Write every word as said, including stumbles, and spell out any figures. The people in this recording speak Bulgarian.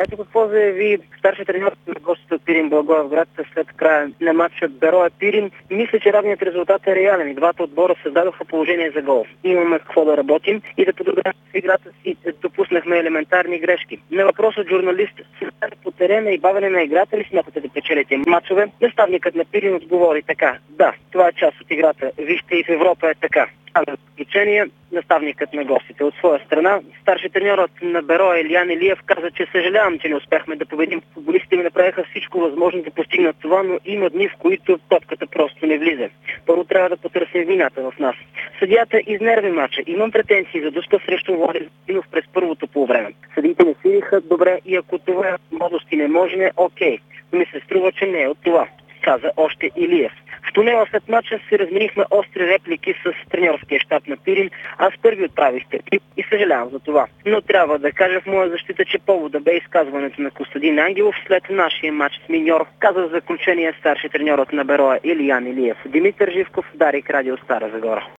Ето какво заяви старши треньор на гостите от Пирин Благоевград след края на матча Берое Пирин. Мисля, че равният резултат е реален и двата отбора създадоха положение за гол. Имаме какво да работим и да подобрим играта си. Допуснахме елементарни грешки. На въпрос от журналист, създадете по терена и бавене на играта ли смятате да печелите мачове? Наставникът на Пирин отговори така: да, това е част от играта. Вижте, и в Европа е така. А за заключение, наставникът на гостите от своя страна, старши треньорът на Берое Илиян Илиев каза, че съжалявам, че не успяхме да победим. Футболистите ми направиха всичко възможно да постигнат това, но има дни, в които топката просто не влиза. Първо трябва да потърсим вината в нас. Съдията изнерви мача. Имам претенции за дуска срещу Влади Зинов през първото полувреме. Съдиите не свириха добре и ако това младости не може, не окей. Но ми се струва, че не е от това, каза още Илиев. В тунела след мача се разменихме остри реплики с треньорския щаб на Пирин. Аз първи отправих търпип и съжалявам за това. Но трябва да кажа в моя защита, че повода бе изказването на Костадин Ангелов след нашия матч с Миньор, каза в заключение старши треньорът на Берое Илиян Илиев. Димитър Живков, Дарик, Радио Стара Загора.